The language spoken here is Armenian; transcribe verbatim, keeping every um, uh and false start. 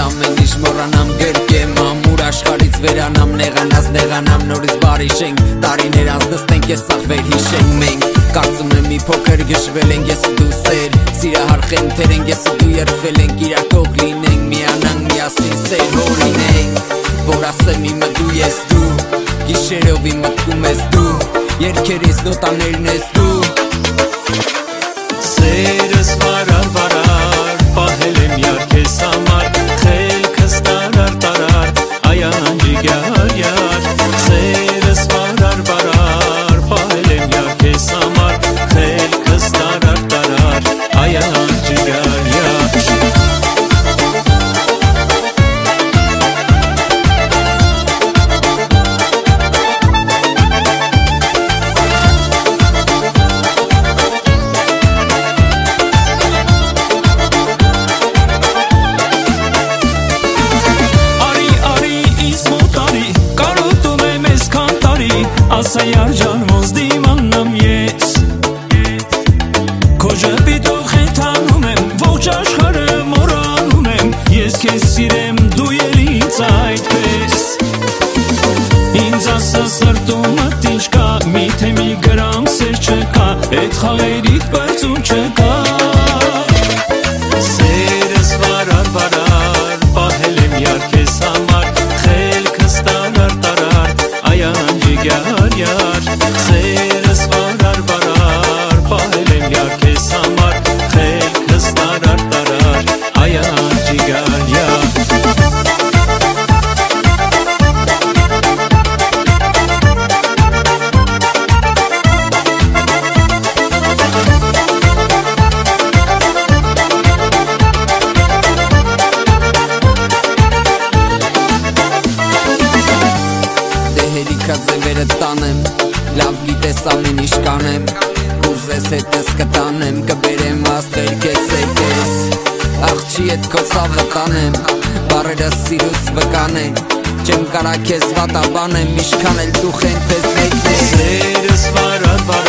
ամեն ինչ մոռանամ գրկեմ ամուր աշխարից վերանամ նեղանած նեղանամ նորից բարի շենք տարիներ անց նստենք ես սաղ վեր հիշենք մենք կարծում եմ մի փոքր գժվել ենք ես ու դու սեր սիրահար խենթեր ենք ես ու դու երդվել ենք իրար կող լինենք միանանք միասին սեր որ լինենք որ ասեմ իմը դու ես դու գիշերով իմ մտքում ես դու երգերից նոտաներն ես դու Սերս վարար վարար պահել եմ յար քեզ համար խելքս տարար տարար այան ջիգար յար Սերս վարար վարար պահել եմ յար քեզ համար խելքս տարար տարար այան ջիգար յար Ասա յարջան ոնց դիմանամ ես Քո ժպիտով խենթանում եմ ողջ աշխարհը մոռանում եմ Ես քեզ սիրեմ դու ելից այդպես Ինձ ասա սրտումդ ինչ կա միթե մի գրամ սեր չկա Էդ խաղերիդ պրծում չկա Սերս վարար վարար պահել եմ յար քեզ համար խելքս տարար տարար այան ջիգար յար Սերս վարար վարար պահել եմ յար քեզ համար խելքս տարար տարար այան ջիգար յար Ձևերը տանեմ, լավ գիտես ամեն ինչ կանեմ Կուզես հետս կտանեմ, կբերեմ աստղեր կես է կես Աղջի էտ քո ծավը տանեմ, բարերը սիրուց վկանեն Չեմ կարա կեզ վատաբանեմ, իշքան էլ դու խենթես մեկնես Սերս վարար վարար